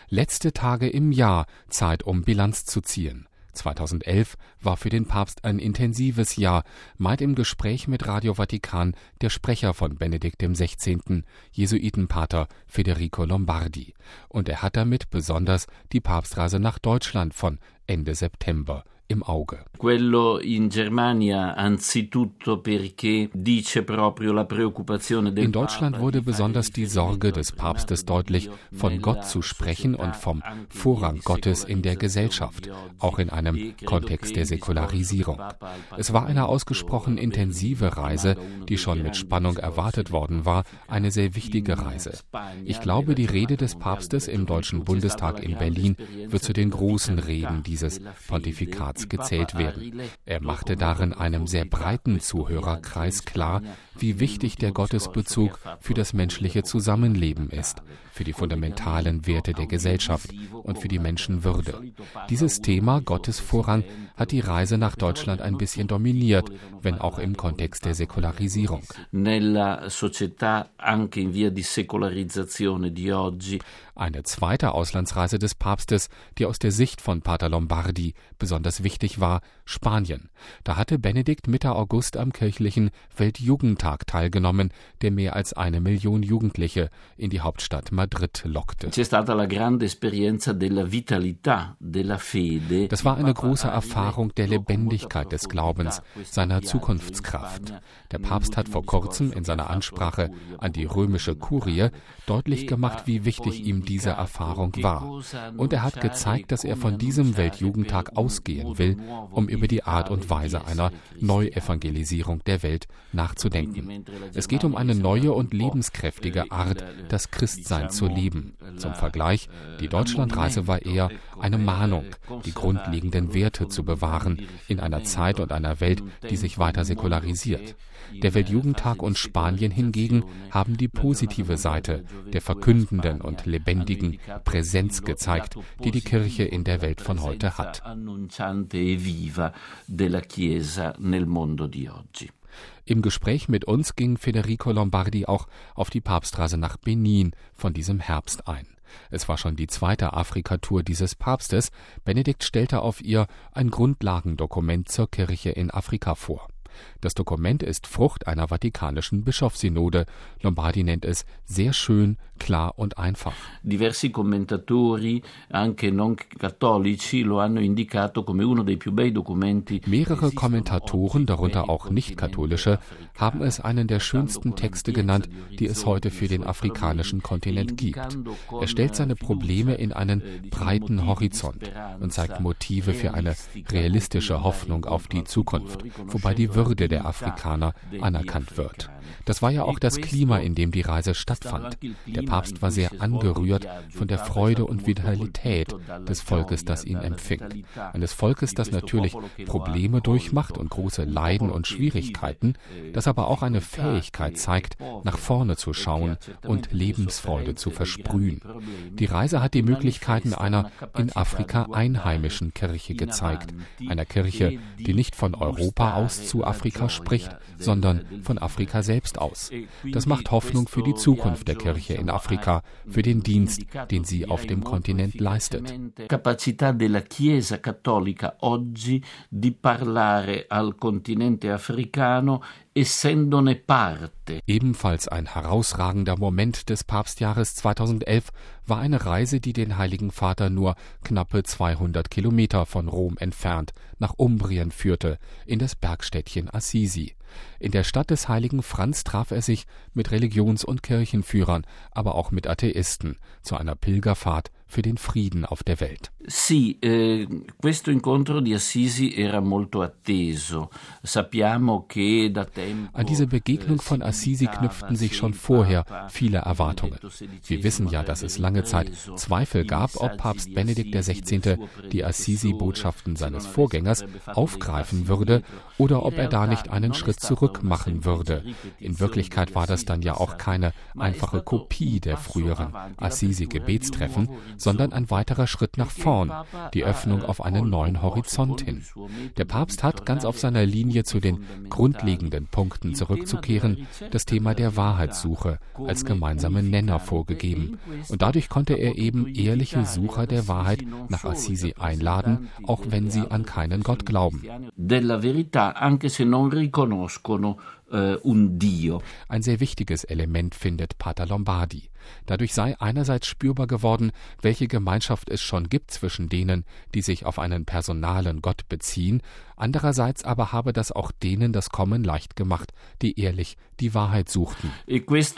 Letzte Tage im Jahr, Zeit, um Bilanz zu ziehen. 2011 war für den Papst ein intensives Jahr, meint im Gespräch mit Radio Vatikan der Sprecher von Benedikt XVI., Jesuitenpater Federico Lombardi. Und er hat damit besonders die Papstreise nach Deutschland von Ende September im Auge. In Deutschland wurde besonders die Sorge des Papstes deutlich, von Gott zu sprechen und vom Vorrang Gottes in der Gesellschaft, auch in einem Kontext der Säkularisierung. Es war eine ausgesprochen intensive Reise, die schon mit Spannung erwartet worden war, eine sehr wichtige Reise. Ich glaube, die Rede des Papstes im Deutschen Bundestag in Berlin wird zu den großen Reden dieses Pontifikats gezählt werden. Er machte darin einem sehr breiten Zuhörerkreis klar, wie wichtig der Gottesbezug für das menschliche Zusammenleben ist, für die fundamentalen Werte der Gesellschaft und für die Menschenwürde. Dieses Thema, Gottes Vorrang, hat die Reise nach Deutschland ein bisschen dominiert, wenn auch im Kontext der Säkularisierung. Eine zweite Auslandsreise des Papstes, die aus der Sicht von Pater Lombardi besonders wichtig war, Spanien. Da hatte Benedikt Mitte August am kirchlichen Weltjugendtag teilgenommen, der mehr als 1 Million Jugendliche in die Hauptstadt Madrid lockte. Das war eine große Erfahrung der Lebendigkeit des Glaubens, seiner Zukunftskraft. Der Papst hat vor kurzem in seiner Ansprache an die römische Kurie deutlich gemacht, wie wichtig ihm diese Erfahrung war. Und er hat gezeigt, dass er von diesem Weltjugendtag ausgehen will, um über die Art und Weise einer Neuevangelisierung der Welt nachzudenken. Es geht um eine neue und lebenskräftige Art, das Christsein zu leben. Zum Vergleich, die Deutschlandreise war eher eine Mahnung, die grundlegenden Werte zu bewahren in einer Zeit und einer Welt, die sich weiter säkularisiert. Der Weltjugendtag und Spanien hingegen haben die positive Seite der verkündenden und lebendigen Präsenz gezeigt, die die Kirche in der Welt von heute hat. Im Gespräch mit uns ging Federico Lombardi auch auf die Papstreise nach Benin von diesem Herbst ein. Es war schon die zweite Afrika-Tour dieses Papstes. Benedikt stellte auf ihr ein Grundlagendokument zur Kirche in Afrika vor. Das Dokument ist Frucht einer vatikanischen Bischofssynode. Lombardi nennt es sehr schön, klar und einfach. Diversi commentatori, anche non cattolici, lo hanno indicato come uno dei più bei documenti. Mehrere Kommentatoren, darunter auch nicht-katholische, haben es einen der schönsten Texte genannt, die es heute für den afrikanischen Kontinent gibt. Er stellt seine Probleme in einen breiten Horizont und zeigt Motive für eine realistische Hoffnung auf die Zukunft, wobei die Würde der Afrikaner anerkannt wird. Das war ja auch das Klima, in dem die Reise stattfand. Der Papst war sehr angerührt von der Freude und Vitalität des Volkes, das ihn empfing. Eines Volkes, das natürlich Probleme durchmacht und große Leiden und Schwierigkeiten, das aber auch eine Fähigkeit zeigt, nach vorne zu schauen und Lebensfreude zu versprühen. Die Reise hat die Möglichkeiten einer in Afrika einheimischen Kirche gezeigt. Einer Kirche, die nicht von Europa aus zu Afrika spricht, sondern von Afrika selbst aus. Das macht Hoffnung für die Zukunft der Kirche in Afrika, für den Dienst, den sie auf dem Kontinent leistet. Capacità della Chiesa Cattolica oggi di parlare al continente africano essendone parte. Ebenfalls ein herausragender Moment des Papstjahres 2011 war eine Reise, die den Heiligen Vater nur knappe 200 Kilometer von Rom entfernt nach Umbrien führte, in das Bergstädtchen Assisi. In der Stadt des heiligen Franz traf er sich mit Religions- und Kirchenführern, aber auch mit Atheisten, zu einer Pilgerfahrt für den Frieden auf der Welt. Sì, questo incontro di Assisi era molto atteso. Sappiamo che da tempo. An diese Begegnung von Assisi knüpften sich schon vorher viele Erwartungen. Wir wissen ja, dass es lange Zeit Zweifel gab, ob Papst Benedikt XVI. Die Assisi-Botschaften seines Vorgängers aufgreifen würde oder ob er da nicht einen Schritt zurück machen würde. In Wirklichkeit war das dann ja auch keine einfache Kopie der früheren Assisi-Gebetstreffen, sondern ein weiterer Schritt nach vorn, die Öffnung auf einen neuen Horizont hin. Der Papst hat ganz auf seiner Linie zu den grundlegenden Punkten zurückzukehren, das Thema der Wahrheitssuche als gemeinsamen Nenner vorgegeben. Und dadurch konnte er eben ehrliche Sucher der Wahrheit nach Assisi einladen, auch wenn sie an keinen Gott glauben. Ein sehr wichtiges Element findet Pater Lombardi. Dadurch sei einerseits spürbar geworden, welche Gemeinschaft es schon gibt zwischen denen, die sich auf einen personalen Gott beziehen, andererseits aber habe das auch denen das Kommen leicht gemacht, die ehrlich die Wahrheit suchten. Das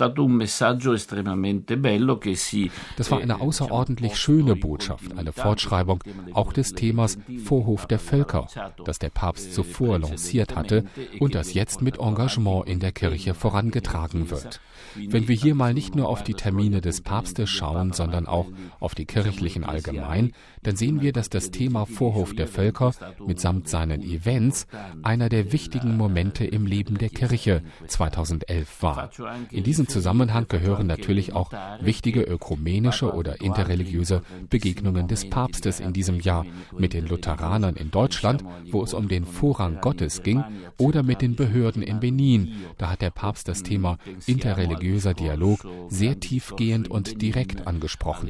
war eine außerordentlich schöne Botschaft, eine Fortschreibung auch des Themas Vorhof der Völker, das der Papst zuvor lanciert hatte und das jetzt mit Engagement in der Kirche vorangetragen wird. Wenn wir hier mal nicht nur auf die Termine des Papstes schauen, sondern auch auf die kirchlichen allgemein, dann sehen wir, dass das Thema Vorhof der Völker mitsamt seinen Events einer der wichtigen Momente im Leben der Kirche 2011 war. In diesem Zusammenhang gehören natürlich auch wichtige ökumenische oder interreligiöse Begegnungen des Papstes in diesem Jahr mit den Lutheranern in Deutschland, wo es um den Vorrang Gottes ging, oder mit den Behörden in Benin. Da hat der Papst das Thema interreligiöser Dialog sehr tiefgehend und direkt angesprochen.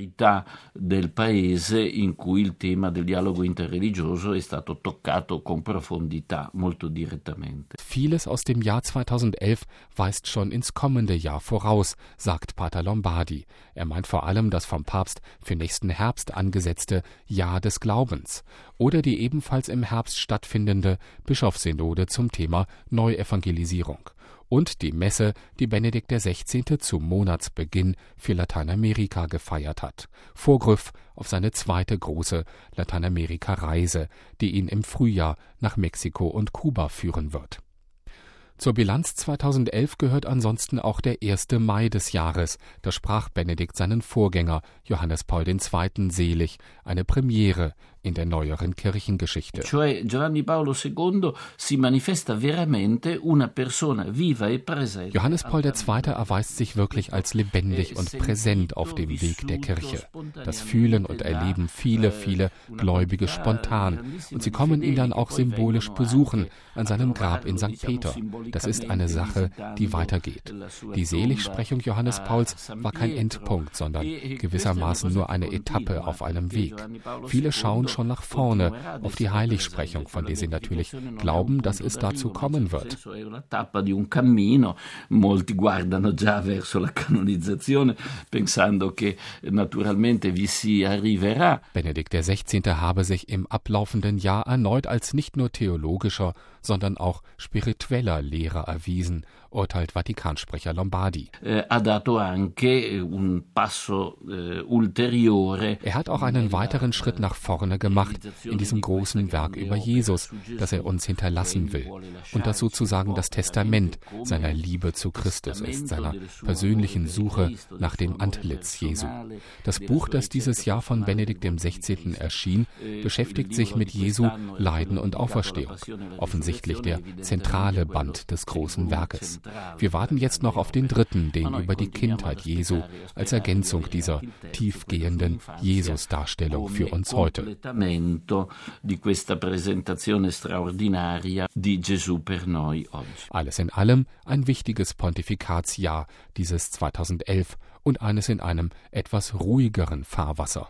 Vieles aus dem Jahr 2011 weist schon ins kommende Jahr voraus, sagt Pater Lombardi. Er meint vor allem das vom Papst für nächsten Herbst angesetzte Jahr des Glaubens oder die ebenfalls im Herbst stattfindende Bischofssynode zum Thema Neuevangelisierung. Und die Messe, die Benedikt XVI. Zum Monatsbeginn für Lateinamerika gefeiert hat. Vorgriff auf seine zweite große Lateinamerika-Reise, die ihn im Frühjahr nach Mexiko und Kuba führen wird. Zur Bilanz 2011 gehört ansonsten auch der 1. Mai des Jahres. Da sprach Benedikt seinen Vorgänger Johannes Paul II. Selig, eine Premiere in der neueren Kirchengeschichte. Johannes Paul II. Erweist sich wirklich als lebendig und präsent auf dem Weg der Kirche. Das fühlen und erleben viele Gläubige spontan und sie kommen ihn dann auch symbolisch besuchen an seinem Grab in St. Peter. Das ist eine Sache, die weitergeht. Die Seligsprechung Johannes Pauls war kein Endpunkt, sondern gewissermaßen nur eine Etappe auf einem Weg. Viele schauen schon nach vorne auf die Heiligsprechung, von der sie natürlich glauben, dass es dazu kommen wird. Molti guardano già verso la canonizzazione, pensando che naturalmente vi si arriverà. Benedikt XVI. Habe sich im ablaufenden Jahr erneut als nicht nur theologischer, sondern auch spiritueller Lehrer erwiesen, urteilt Vatikansprecher Lombardi. Er hat auch einen weiteren Schritt nach vorne gemacht in diesem großen Werk über Jesus, das er uns hinterlassen will und das sozusagen das Testament seiner Liebe zu Christus ist, seiner persönlichen Suche nach dem Antlitz Jesu. Das Buch, das dieses Jahr von Benedikt XVI. Erschien, beschäftigt sich mit Jesu Leiden und Auferstehung, offensichtlich der zentrale Band des großen Werkes. Wir warten jetzt noch auf den dritten, den über die Kindheit Jesu, als Ergänzung dieser tiefgehenden Jesus-Darstellung für uns heute. Alles in allem ein wichtiges Pontifikatsjahr, dieses 2011, und eines in einem etwas ruhigeren Fahrwasser.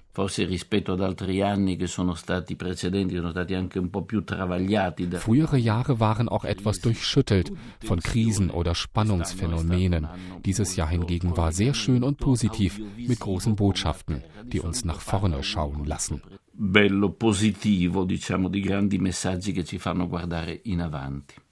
Frühere Jahre waren auch etwas durchschüttelt von Krisen oder Spannungsphänomenen. Dieses Jahr hingegen war sehr schön und positiv mit großen Botschaften, die uns nach vorne schauen lassen. Bello, positivo, diciamo, di grandi messaggi che ci fanno guardare in avanti.